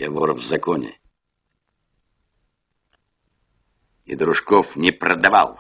Я вор в законе. И дружков не продавал.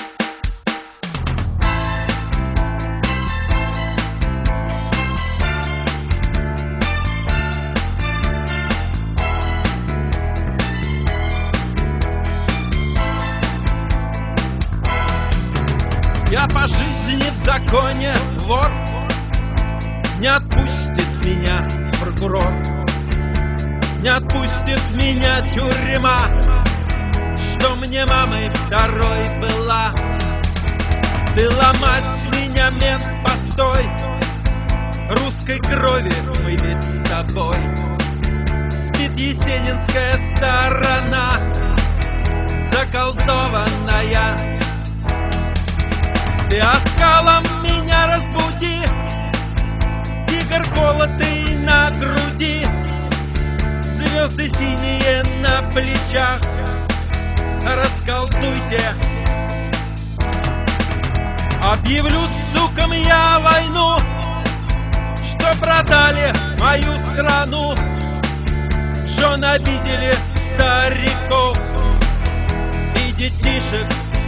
Я по жизни в законе вор, не отпустит меня прокурор, не отпустит меня тюрьма, что мне мамой второй была. Ты ломать меня, мент, постой, русской крови мы ведь с тобой. Спит есенинская сторона, заколдованная. Ты оскалом меня разбуди, тигр колотый на груди, звезды синие на плечах, расколдуйте. Объявлю сукам я войну, что продали мою страну, жен обидели стариков и детишек.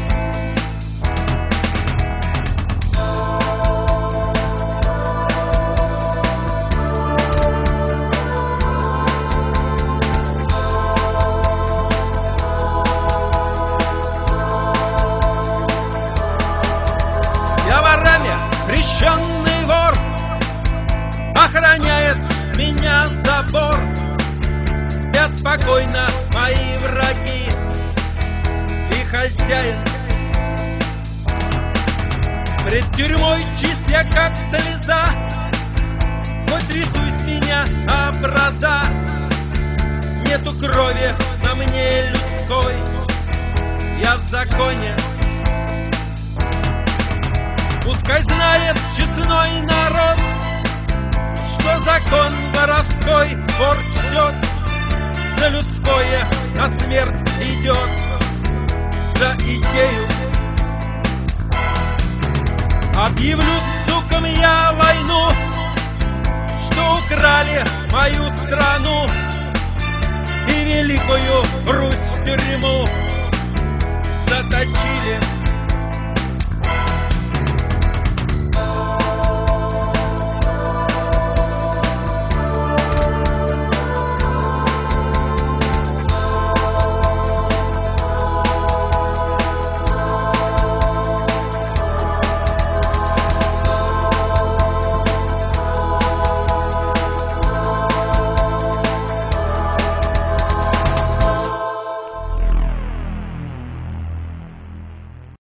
Крещенный вор, охраняет меня забор. Спят спокойно мои враги и хозяин. Пред тюрьмой чист я как слеза, хоть рисуй с меня образа. Нету крови на мне людской, я в законе. Пускай знает честной народ, что закон воровской вор чтет, за людское на смерть идет, за идею. Объявлю сукам я войну, что украли мою страну и великую Русь в тюрьму заточили.